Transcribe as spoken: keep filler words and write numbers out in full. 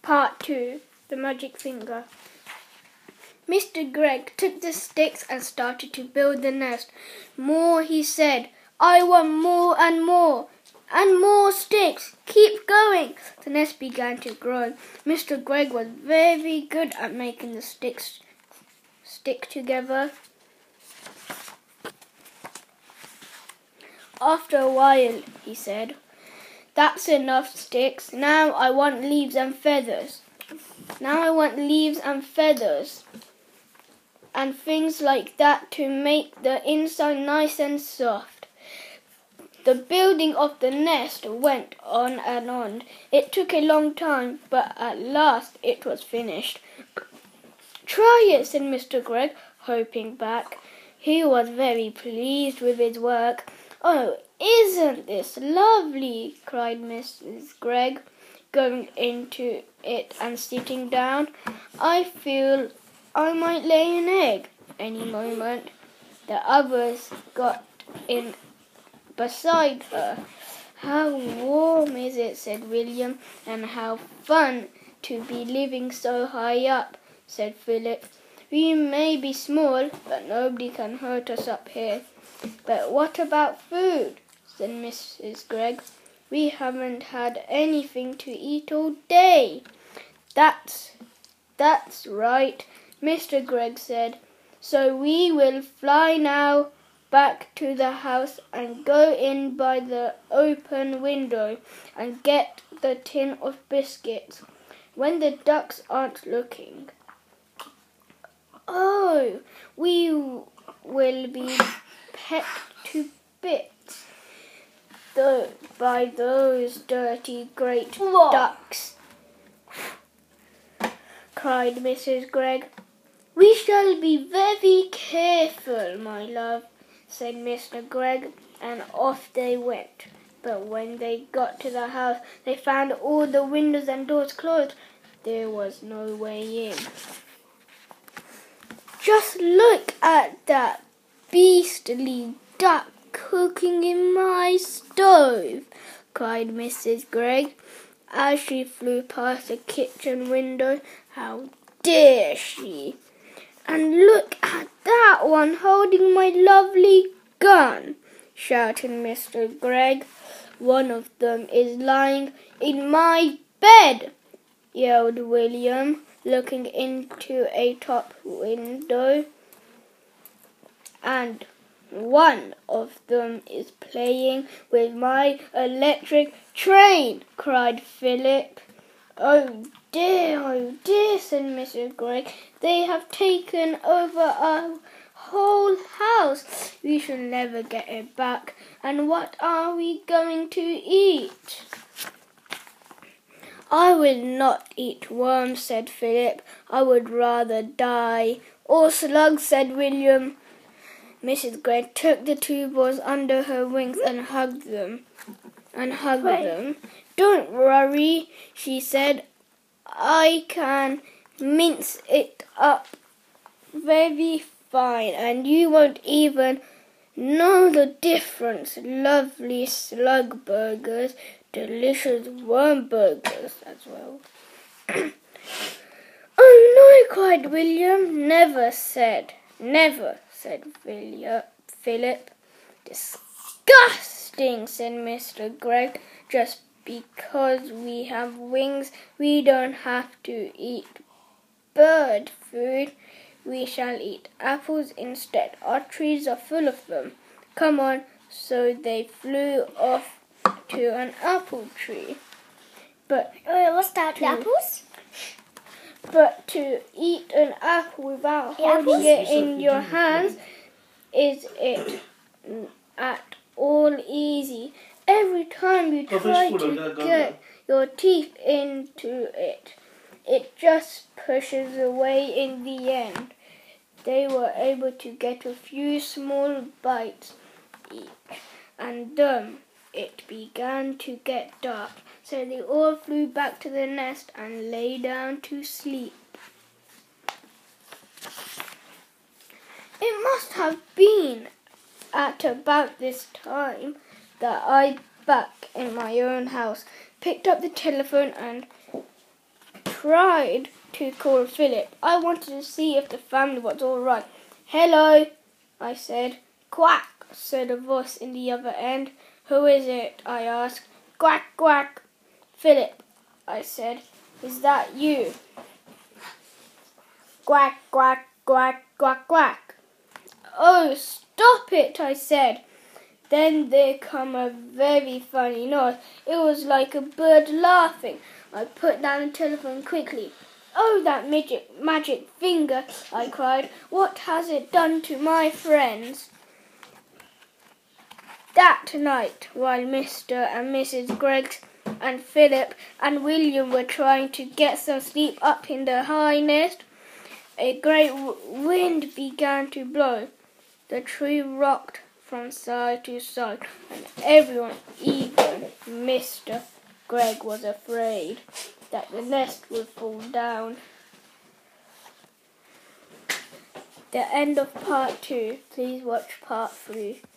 Part two. The Magic Finger. Mister Gregg took the sticks and started to build the nest. More, he said. I want more and more. And more sticks. Keep going. The nest began to grow. Mister Gregg was very good at making the sticks stick together. After a while, he said, "That's enough sticks. Now I want leaves and feathers. Now I want leaves and feathers and things like that to make the inside nice and soft." The building of the nest went on and on. It took a long time, but at last it was finished. "Try it," said Mister Gregg, hopping back. He was very pleased with his work. "Oh, isn't this lovely?" cried Missus Gregg, going into it and sitting down. "I feel I might lay an egg any moment." The others got in beside her. "How warm is it?" said William. "And how fun to be living so high up," said Philip. "We may be small, but nobody can hurt us up here." "But what about food?" said Missus Gregg. "We haven't had anything to eat all day." That's, that's right," Mister Gregg said. "So we will fly now back to the house and go in by the open window and get the tin of biscuits when the ducks aren't looking." "Oh, we will be pecked to bits though by those dirty great Whoa. ducks," cried Missus Gregg. "We shall be very careful, my love," said Mister Gregg, and off they went. But when they got to the house, they found all the windows and doors closed. There was no way in. "Just look at that beastly duck cooking in my stove," cried Missus Gregg as she flew past the kitchen window. "How dare she! And look at that one holding my lovely gun," shouted Mister Gregg. "One of them is lying in my bed," yelled William, looking into a top window. "And one of them is playing with my electric train," cried Philip. "Oh dear, oh dear," said Missus Gregg. "They have taken over our whole house. We shall never get it back. And what are we going to eat?" "I will not eat worms," said Philip. "I would rather die." "Or slugs," said William. Missus Gregg took the two boys under her wings and hugged them. And hugged Wait. them. "Don't worry," she said. "I can mince it up very fine, and you won't even know the difference. Lovely slug burgers, delicious worm burgers as well." "Oh no," cried William. "Never said, never," said Philip. "Disgusting," said Mister Gregg. "Just because we have wings, we don't have to eat bird food. We shall eat apples instead. Our trees are full of them. Come on." So they flew off to an apple tree. But uh, what's that? The apples? But to eat an apple without holding it in your hands, is it at all easy? Every time you try to get your teeth into it, it just pushes away in the end. They were able to get a few small bites each, and then it began to get dark, so they all flew back to the nest and lay down to sleep. It must have been at about this time that I, back in my own house, picked up the telephone and tried to call Philip. I wanted to see if the family was all right. "Hello," I said. "Quack," said a voice in the other end. "Who is it?" I asked. "Quack, quack." "Philip," I said. "Is that you?" "Quack, quack, quack, quack, quack." "Oh, stop it," I said. Then there came a very funny noise. It was like a bird laughing. I put down the telephone quickly. "Oh, that magic, magic finger," I cried. "What has it done to my friends?" That night, while Mister and Missus Gregg and Philip and William were trying to get some sleep up in the high nest, a great wind began to blow. The tree rocked from side to side, and everyone, even Mister Gregg, was afraid that the nest would fall down. The end of part two. Please watch part three.